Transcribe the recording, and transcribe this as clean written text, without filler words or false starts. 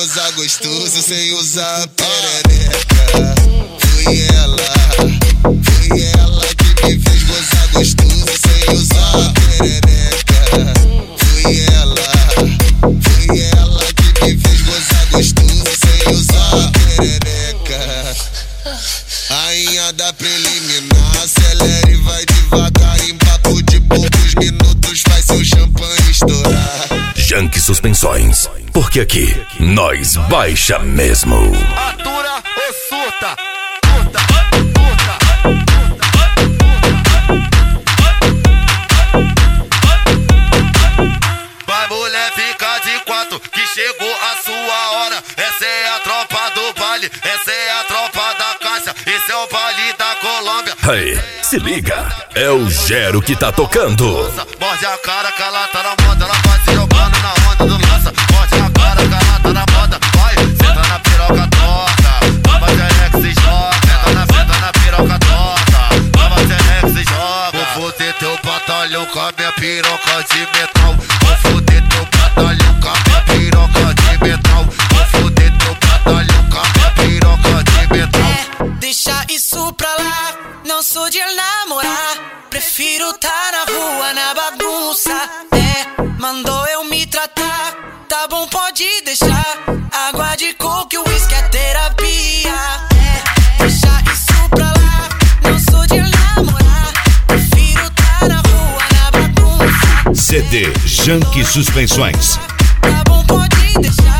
gozar gostoso sem usar perereca. Foi ela que me fez gozar gostoso sem usar perereca. Foi ela que me fez gozar gostoso sem usar perereca. Rainha da preliminar, acelera e vai devagar. Em papo de poucos minutos faz seu champanhe estourar. Junk Suspensões, porque aqui nós baixa mesmo. Atura ou surta? Vai mulher, fica de quatro, que chegou a sua hora. Essa é a tropa do baile, essa é a tropa da caixa. Esse é o baile da Colômbia. Hey, se liga, é o Gero que tá tocando. Morde a cara que ela tá na moda, ela vai se jogando na onda do lança. Morde a cara que ela tá na moda, vai, senta na piroca torta. Vai xereca se joga, senta na piroca torta. Vai xereca se joga. Vou foder teu batalhão com a minha piroca de metal. Vou foder teu batalhão com a minha piroca de metal. Vou foder teu batalhão com a minha piroca de metal. Deixa isso pra lá, não sou de namorar. Prefiro tá na rua, na bagunça. Mandou eu me tratar, tá bom, pode deixar. Água de coco e uísque é terapia. Deixa isso pra lá, não sou de namorar. Prefiro tá na rua, na bagunça. CD Junk Suspensões. Tá bom, pode deixar.